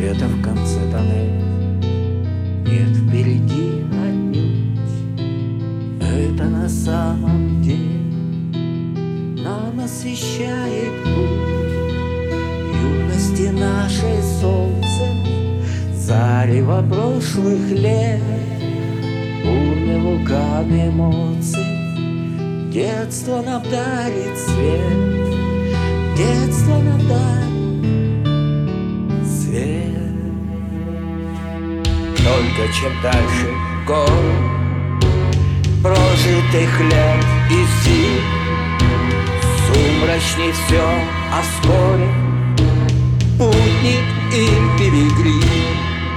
Света в конце тоннеля нет впереди отнюдь. Это на самом деле нам освещает путь юности нашей солнце, зарево прошлых лет, бурный вулкан эмоций. Детство нам дарит свет, детство нам дарит свет. Только чем дальше город прожитых лет и зим, сумрачней все, а вскоре путник и пилигрим,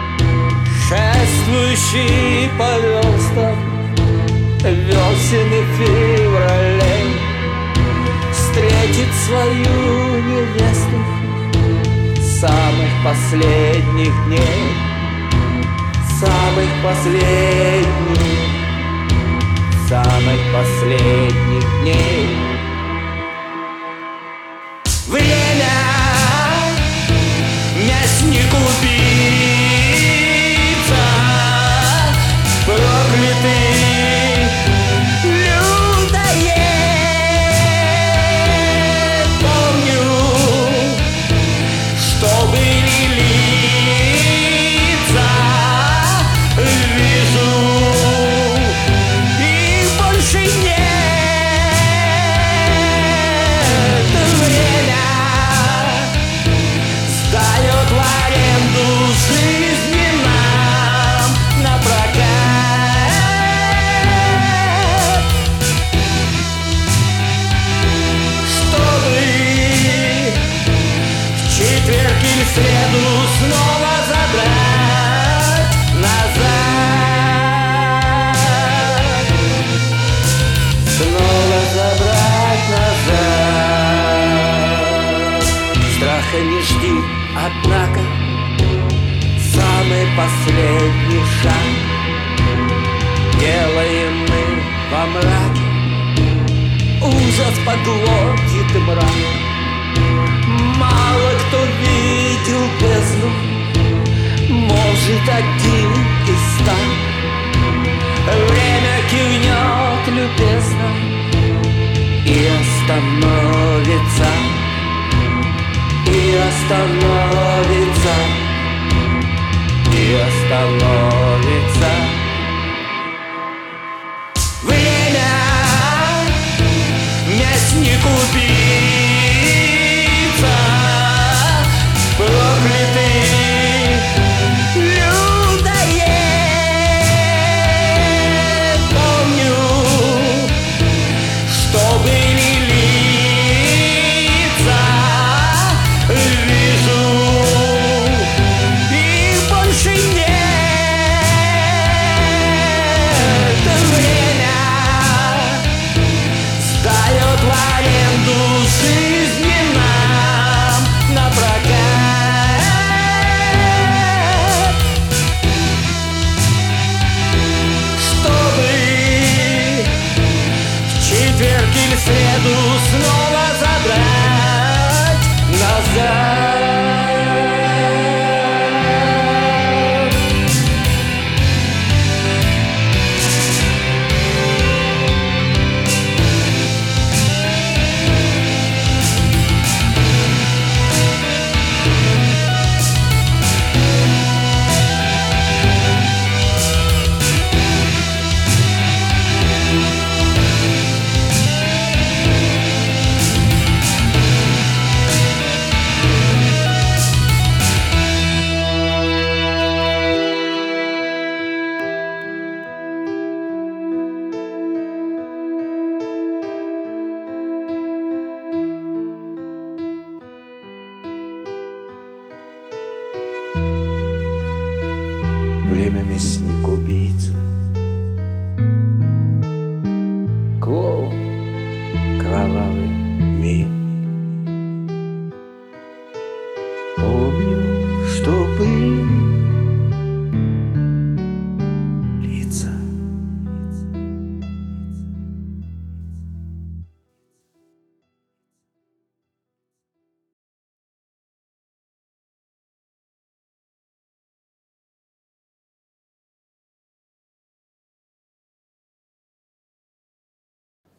шествующий по верстам весен и февралей, встретит свою невесту самых последних дней, самых последних, самых последних дней. Время мясник убийца, проклятый людоед. Помню, что были лица, вижу, их больше нет. Время сдает в аренду жизни нам напрокат, чтобы в четверг или в среду снова забрать назад, снова забрать назад. Страха не жди, однако, самый последний шаг делаем мы во мраке. Ужас поглотит мрак. Мало кто видел бездну, может, один из ста. Время кивнет любезно и остановится, и остановится, и остановится. Время мясник убийца, проклятый людоед. Помню, что были лица, вижу, их больше нет. Время сдает в аренду жизни нам напрокат, чтобы в четверг или в среду снова забрать назад. Время мясник убийца, клоун, кровавый мир. Помню, что были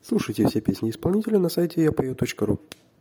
Слушайте все песни исполнителя на сайте yapeo.ru.